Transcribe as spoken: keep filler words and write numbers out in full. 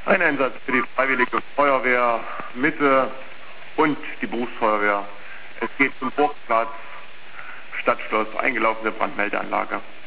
Ein Einsatz für die Freiwillige Feuerwehr Mitte und die Berufsfeuerwehr. Es geht zum Burgplatz, Stadtschloss, eingelaufene Brandmeldeanlage.